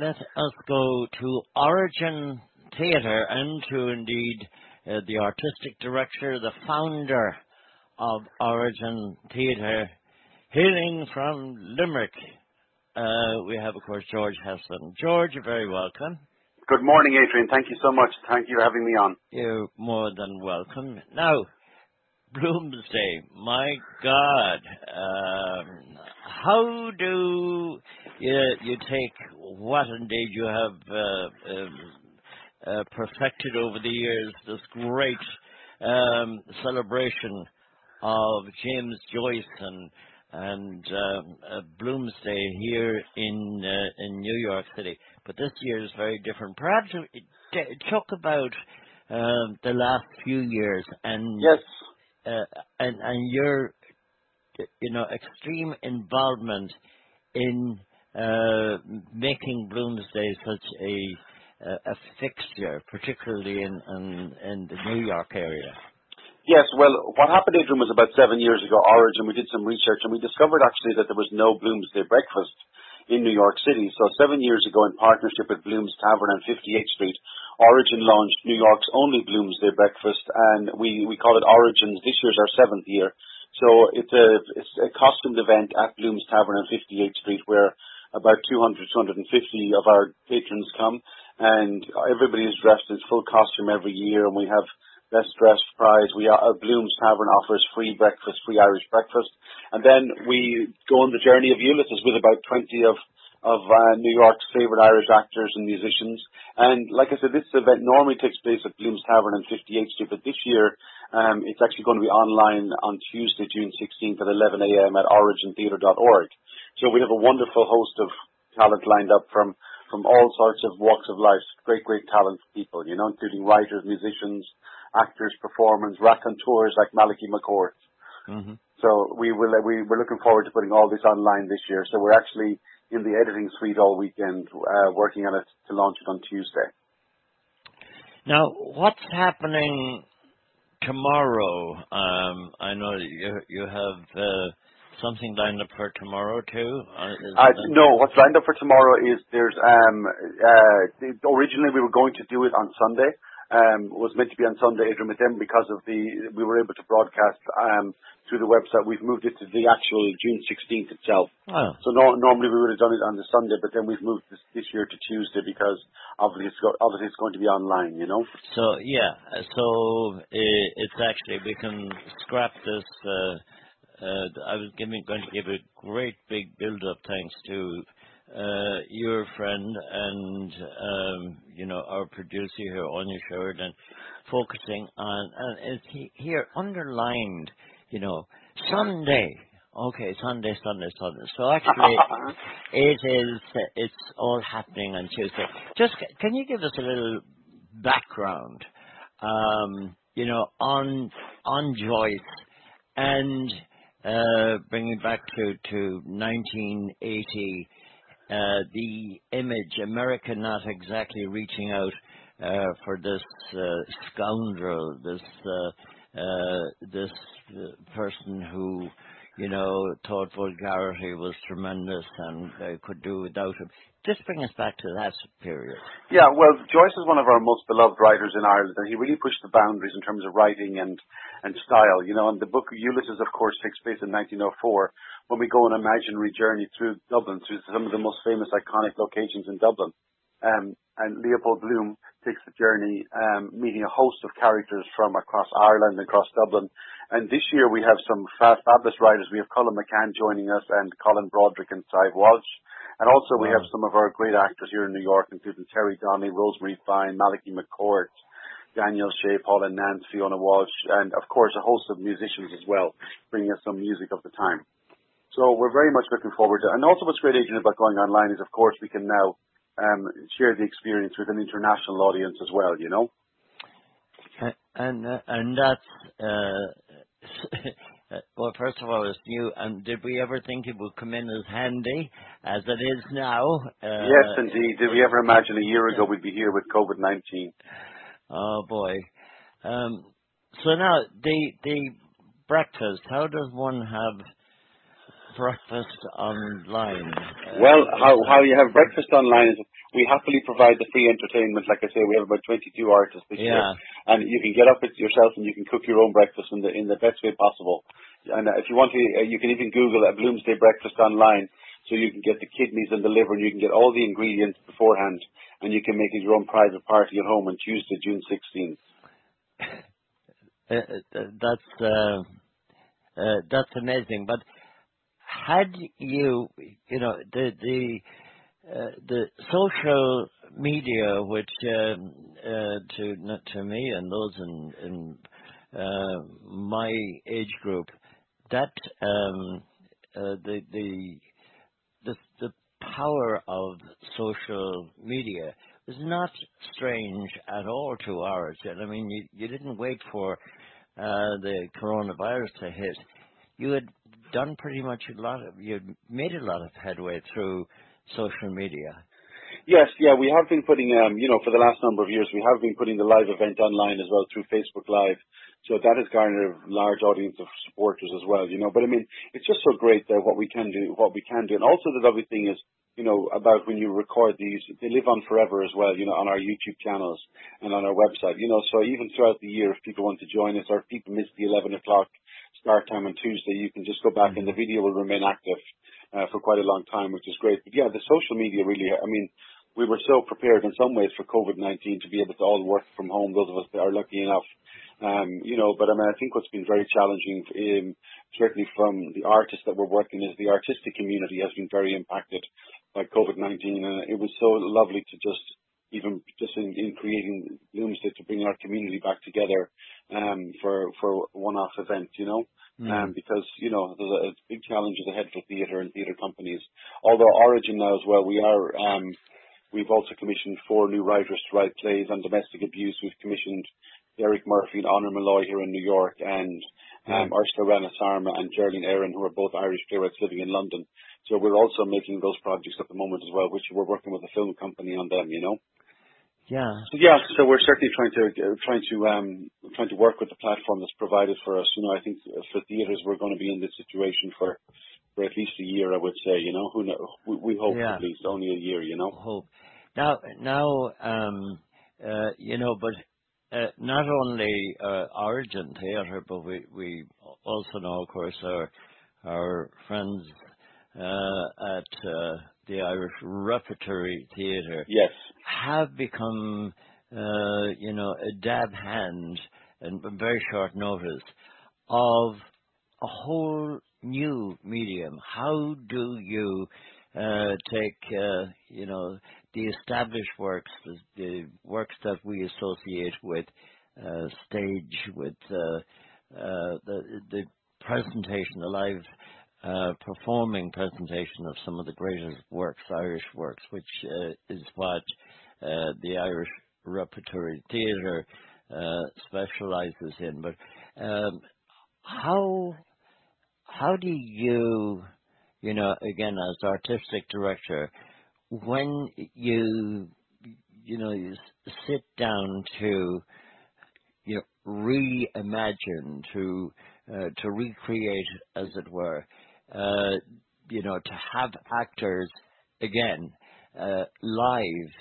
let us go to Origin Theatre and to indeed the artistic director, the founder of Origin Theatre, hailing from Limerick. We have, of course, George Heston. George, you're very welcome. Good morning, Adrian. Thank you so much. Thank you for having me on. You're more than welcome. Now, Bloomsday, my God, how do you take what indeed you have perfected over the years, this great celebration of James Joyce and Bloomsday here in New York City? But this year is very different. Perhaps talk about the last few years and yes. And your, extreme involvement in making Bloomsday such a fixture, particularly in the New York area. Yes, well, what happened, Adrian, was about 7 years ago, Origin, we did some research and we discovered actually that there was no Bloomsday breakfast in New York City. So 7 years ago, in partnership with Bloom's Tavern on 58th Street, Origin launched New York's only Bloomsday breakfast, and we call it Origins. This year's our 7th year. So it's a costumed event at Bloom's Tavern on 58th Street where about 200, 250 of our patrons come, and everybody is dressed in full costume every year, and we have best dressed prize. Bloom's Tavern offers free breakfast, free Irish breakfast, and then we go on the journey of Ulysses with about 20 of New York's favorite Irish actors and musicians. And like I said, this event normally takes place at Bloom's Tavern on 58th Street, but this year it's actually going to be online on Tuesday, June 16th at 11 a.m. at origintheatre.org. So we have a wonderful host of talent lined up from all sorts of walks of life, great talent people, including writers, musicians, actors, performers, raconteurs like Malachy McCourt. Mm-hmm. So we're looking forward to putting all this online this year. So we're actually in the editing suite all weekend, working on it to launch it on Tuesday. Now, what's happening tomorrow? I know you have something lined up for tomorrow too. No, what's lined up for tomorrow is there's originally we were going to do it on Sunday. Was meant to be on Sunday, Adrian, but then because of we were able to broadcast through the website, we've moved it to the actual June 16th itself. Oh. So normally we would have done it on the Sunday, but then we've moved this year to Tuesday because obviously it's going to be online, So yeah, so it's actually, we can scrap this. I was going to give a great big build-up thanks to your friend and our producer here, Anya Sheridan, focusing on, and it's here underlined, Sunday. Okay, Sunday. So actually, it's all happening on Tuesday. Just, can you give us a little background, on Joyce and bringing back to 1980. The image, America not exactly reaching out for this scoundrel, this person who, thought vulgarity was tremendous and could do without him. Just bring us back to that period. Yeah, well, Joyce is one of our most beloved writers in Ireland, and he really pushed the boundaries in terms of writing and style. And the book Ulysses, of course, takes place in 1904, when we go on an imaginary journey through Dublin, through some of the most famous iconic locations in Dublin. And Leopold Bloom takes the journey, meeting a host of characters from across Ireland and across Dublin. And this year we have some fabulous writers. We have Colin McCann joining us, and Colin Broderick and Clive Walsh. And also we have some of our great actors here in New York, including Terry Donnelly, Rosemary Fine, Malachy McCourt, Daniel Shea, Paula Nance, Fiona Walsh, and of course a host of musicians as well, bringing us some music of the time. So we're very much looking forward to it. And also what's great, Adrian, about going online is, of course, we can now share the experience with an international audience as well, And that's, well, first of all, it's new. And did we ever think it would come in as handy as it is now? Yes, indeed. Did we ever imagine a year ago we'd be here with COVID-19? Oh, boy. So now, the breakfast, how does one have breakfast online? Well, how you have breakfast online is we happily provide the free entertainment. Like I say, we have about 22 artists this year, and you can get up it yourself and you can cook your own breakfast in the best way possible. And if you want to, you can even Google a Bloomsday breakfast online, so you can get the kidneys and the liver, and you can get all the ingredients beforehand, and you can make it your own private party at home on Tuesday, June 16th. That's amazing. But had you know, the social media, which to me and those in my age group, that the power of social media was not strange at all to ours. I mean, you didn't wait for the coronavirus to hit. You had done pretty much you'd made a lot of headway through social media. Yes, yeah, we have been putting, for the last number of years, we have been putting the live event online as well through Facebook Live. So that has garnered a large audience of supporters as well, But I mean, it's just so great that what we can do. And also the lovely thing is, about when you record these, they live on forever as well, on our YouTube channels and on our website, So even throughout the year, if people want to join us or if people miss the 11 o'clock start time on Tuesday, you can just go back and the video will remain active for quite a long time, which is great. But yeah, the social media really, I mean, we were so prepared in some ways for COVID-19 to be able to all work from home, those of us that are lucky enough. But I mean, I think what's been very challenging, certainly from the artists that we're working, is the artistic community has been very impacted by COVID-19. And it was so lovely to just in creating Bloomsday to bring our community back together, for one-off event, because, there's a big challenges ahead for theatre and theatre companies. Although Origin now as well, we've also commissioned 4 new writers to write plays on domestic abuse. We've commissioned Derek Murphy and Honor Malloy here in New York, and Ursula Ranasarma and Geraldine Aaron, who are both Irish playwrights living in London. So we're also making those projects at the moment as well, which we're working with a film company on them, Yeah. So we're certainly trying to work with the platform that's provided for us. I think for theatres we're going to be in this situation for at least a year, I would say. Who knows? We hope at least only a year. Hope. Now, but not only Origin Theatre, but we also know, of course, our friends at the Irish Repertory Theatre, yes, have become, a dab hand and very short notice of a whole new medium. How do you take, the established works, the works that we associate with stage, with the presentation, the live performing presentation of some of the greatest works, Irish works, which is what the Irish Repertory Theatre specializes in. But how do you, again, as artistic director, when you sit down to reimagine, to recreate, as it were, to have actors again live,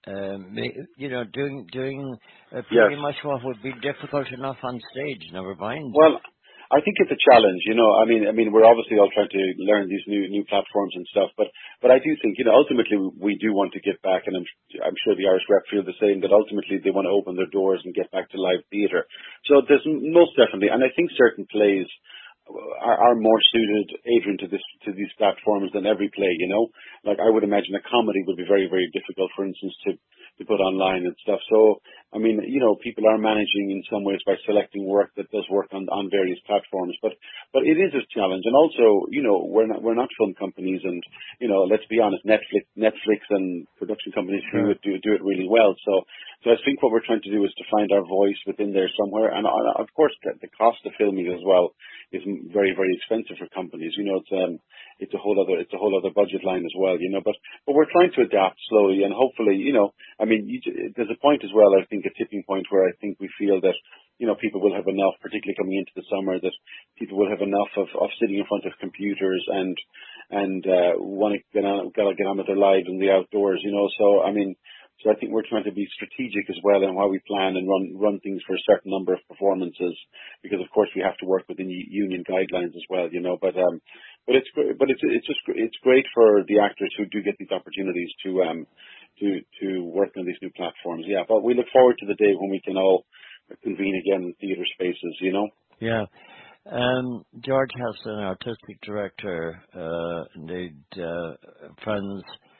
doing pretty much what would be difficult enough on stage, never mind. Well, I think it's a challenge, I mean, we're obviously all trying to learn these new platforms and stuff, but I do think, ultimately we do want to get back, and I'm sure the Irish Rep feel the same, that ultimately they want to open their doors and get back to live theatre. So there's most definitely, and I think certain plays are more suited, Adrian, to these platforms than every play, Like I would imagine a comedy would be very, very difficult, for instance, to put online and stuff. So, I mean, people are managing in some ways by selecting work that does work on various platforms, but it is a challenge. And also, we're not film companies, and, let's be honest, Netflix and production companies do it really well. So I think what we're trying to do is to find our voice within there somewhere. And of course, the cost of filming as well is very, very expensive for companies. It's a whole other budget line as well, but we're trying to adapt slowly, and hopefully, I mean, there's a point as well, I think, a tipping point where I think we feel that people will have enough, particularly coming into the summer, that people will have enough of sitting in front of computers and want to get on with their lives in the outdoors. So I think we're trying to be strategic as well in how we plan and run things for a certain number of performances, because of course we have to work within union guidelines as well. But it's great for the actors who do get these opportunities to work on these new platforms. Yeah, but we look forward to the day when we can all convene again in theatre spaces. Yeah. George has an artistic director, indeed, friends.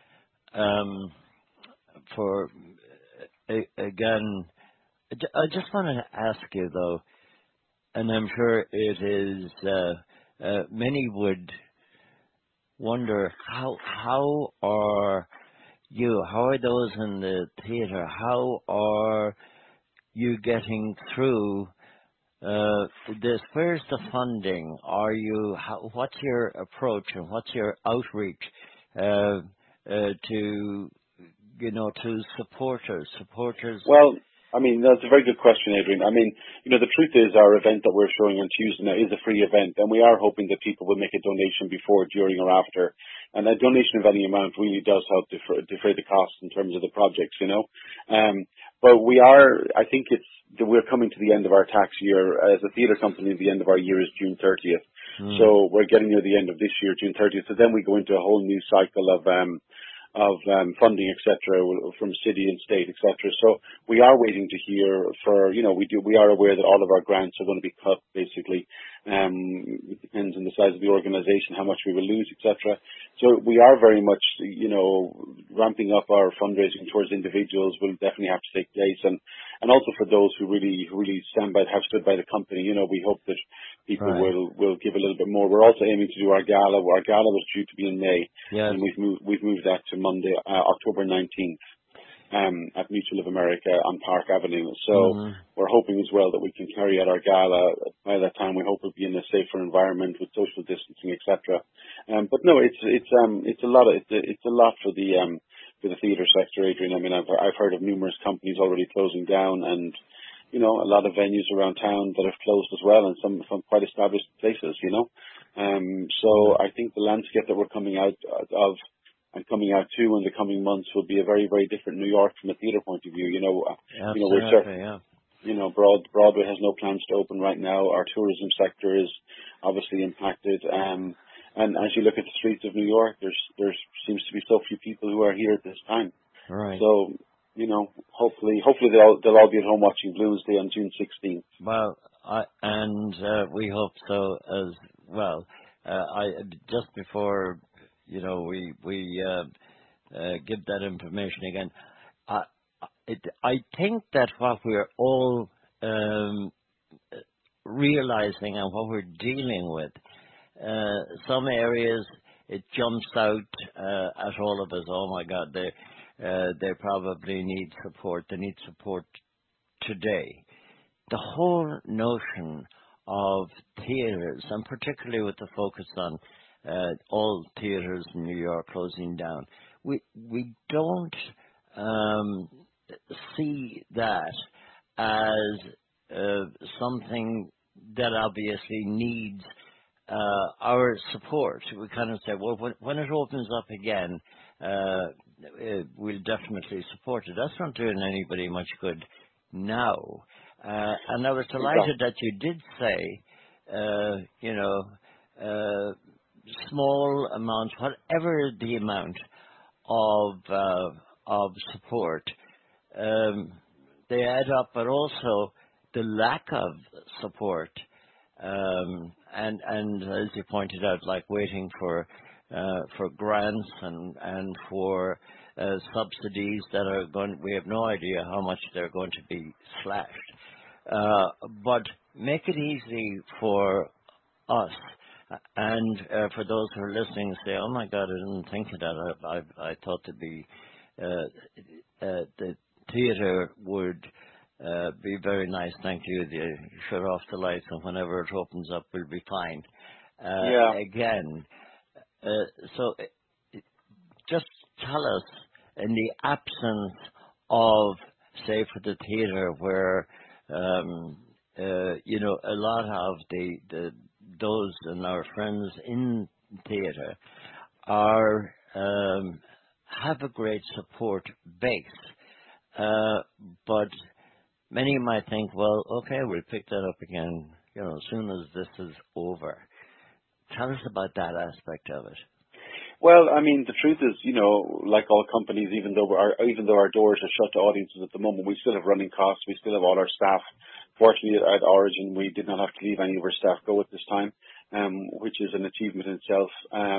Again, I just want to ask you though, and I'm sure it is, many would wonder how are those in the theatre, how are you getting through this? Where's the funding? What's your approach and what's your outreach to supporters? Well, that's a very good question, Adrian. The truth is our event that we're showing on Tuesday now is a free event, and we are hoping that people will make a donation before, during, or after. And a donation of any amount really does help defray the costs in terms of the projects, But I think we're coming to the end of our tax year. As a theatre company, the end of our year is June 30th. So we're getting near the end of this year, June 30th. So then we go into a whole new cycle of funding, etc., from city and state, etc. So we are waiting to hear we are aware that all of our grants are going to be cut, basically. It depends on the size of the organization, how much we will lose, etc. So we are very much, ramping up our fundraising towards individuals will definitely have to take place. And also for those who really have stood by the company, we hope that people will give a little bit more. We're also aiming to do our gala. Our gala was due to be in May, and we've moved that to Monday, October 19th, at Mutual of America on Park Avenue. So we're hoping as well that we can carry out our gala. By that time, we hope we'll be in a safer environment with social distancing, etc. But no, it's a lot for the theatre sector, Adrian. I've heard of numerous companies already closing down, and a lot of venues around town that have closed as well, and some quite established places. So I think the landscape that we're coming out of and coming out to in the coming months will be a very, very different New York from a theatre point of view. Broadway has no plans to open right now. Our tourism sector is obviously impacted. And as you look at the streets of New York, there seems to be so few people who are here at this time. Right. So, hopefully they'll all be at home watching Bloomsday on June 16th. Well, we hope so as well. Just before we give that information again, I think that what we're all realizing and what we're dealing with, some areas it jumps out at all of us. Oh my God, they probably need support. They need support today. The whole notion of theatres, and particularly with the focus on all theatres in New York closing down, we don't see that as something that obviously needs our support. We kind of say, well, when it opens up again, we'll definitely support it. That's not doing anybody much good now. And I was delighted that you did say, small amounts, whatever the amount of support, they add up, but also the lack of support, and as you pointed out, like waiting for grants and for subsidies that are we have no idea how much they're going to be slashed. But make it easy for us. And for those who are listening, say, "Oh my God, I didn't think of that. I thought the theatre would be very nice. Thank you. You shut off the lights, and whenever it opens up, we'll be fine." Again, so just tell us, in the absence of, say, for the theatre where a lot of those and our friends in theatre are have a great support base, but many might think, well, okay, we'll pick that up again, as soon as this is over. Tell us about that aspect of it. Well, I mean, the truth is, like all companies, even though our doors are shut to audiences at the moment, we still have running costs. We still have all our staff. Fortunately, at Origin, we did not have to leave any of our staff go at this time, which is an achievement in itself.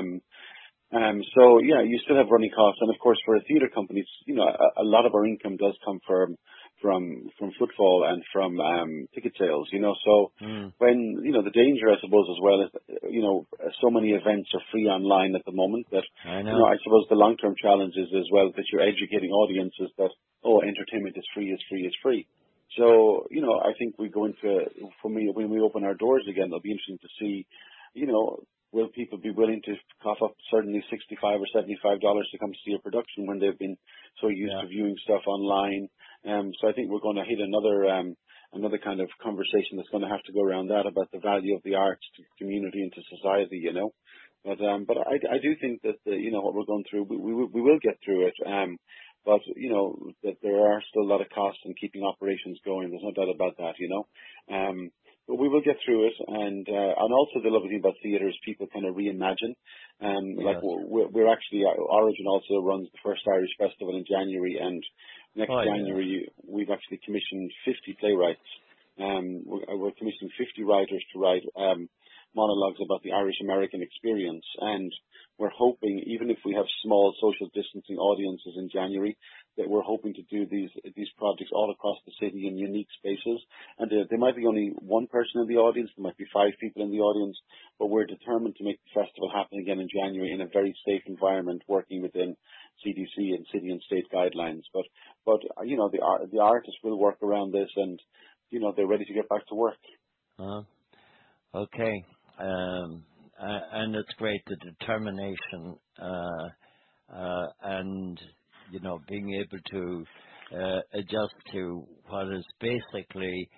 So yeah, you still have running costs, and of course, for a theatre company, a lot of our income does come from footfall and from ticket sales. So when the danger, I suppose, as well is so many events are free online at the moment that I know. I suppose the long term challenge is as well that you're educating audiences that entertainment is free, is free, is free. So I think we go into, for me, when we open our doors again, it'll be interesting to see will people be willing to cough up certainly $65 or $75 to come see a production when they've been so used to viewing stuff online? So I think we're going to hit another kind of conversation that's going to have to go around that about the value of the arts to community and to society, But I do think that what we're going through, we will get through it. But that there are still a lot of costs in keeping operations going. There's no doubt about that, But we will get through it, and also the lovely thing about theatre is people kind of reimagine. Like we're actually, Origin also runs the first Irish Festival in January, and next January we've actually commissioned 50 playwrights. We're commissioning 50 writers to write monologues about the Irish American experience, and we're hoping, even if we have small social distancing audiences in January, that we're hoping to do these projects all across the city in unique spaces. And there might be only one person in the audience, there might be 5 people in the audience, but we're determined to make the festival happen again in January in a very safe environment, working within CDC and city and state guidelines. But the artists will work around this, and they're ready to get back to work. Okay. And it's great, the determination and being able to adjust to what is basically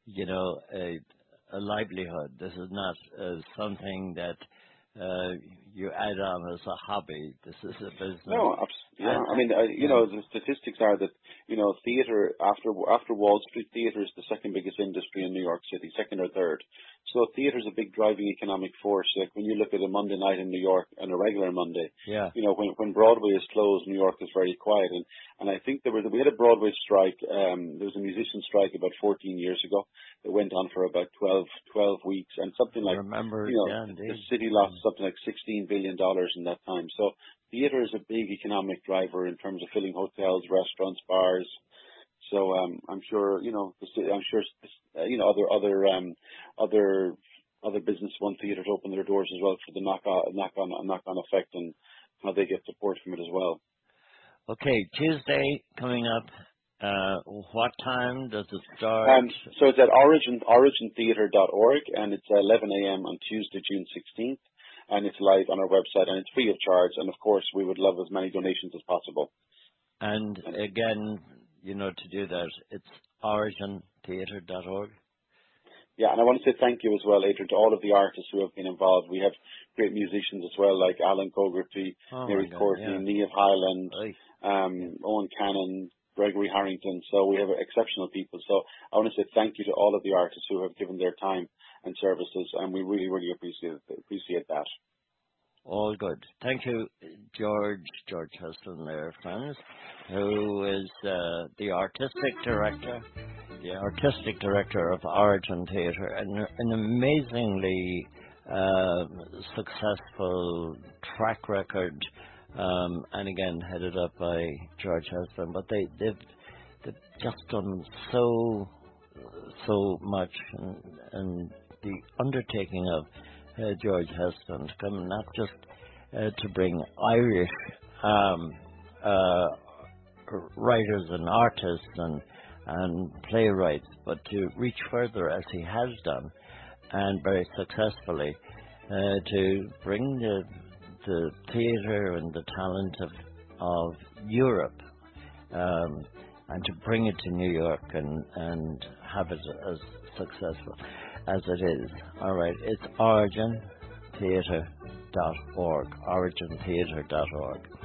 a livelihood. This is not something that you add on as a hobby. This is a business. No, yeah. I mean, the statistics are that theatre after Wall Street, theatre is the second biggest industry in New York City, second or third. So theatre is a big driving economic force. Like when you look at a Monday night in New York and a regular Monday, when Broadway is closed, New York is very quiet. And I think we had a Broadway strike. There was a musician strike about 14 years ago. It went on for about 12 weeks, and something like the city lost something like $16 billion in that time. So theatre is a big economic driver in terms of filling hotels, restaurants, bars. So I'm sure other business want theatre to open their doors as well for the knock-on effect and how they get support from it as well. Okay, Tuesday coming up. What time does it start? So it's at origintheatre.org, and it's 11 a.m. on Tuesday, June 16th, and it's live on our website, and it's free of charge. And of course, we would love as many donations as possible. And again, to do that, it's origintheatre.org. Yeah, and I want to say thank you as well, Adrian, to all of the artists who have been involved. We have great musicians as well, like Alan Cogarty, Mary Courtney, Niamh Highland, Owen Cannon, Gregory Harrington. So we have exceptional people. So I want to say thank you to all of the artists who have given their time and services, and we really, really appreciate that. All good. Thank you, George Huston there, friends, who is the artistic director of Origin Theatre, and an amazingly successful track record, and again headed up by George Huston. But they've just done so much, and the undertaking of George Huston to come not just to bring Irish writers and artists and playwrights, but to reach further as he has done, and very successfully, to bring the theatre and the talent of Europe, and to bring it to New York and have it as successful as it is. All right, it's origintheatre.org, origintheatre.org.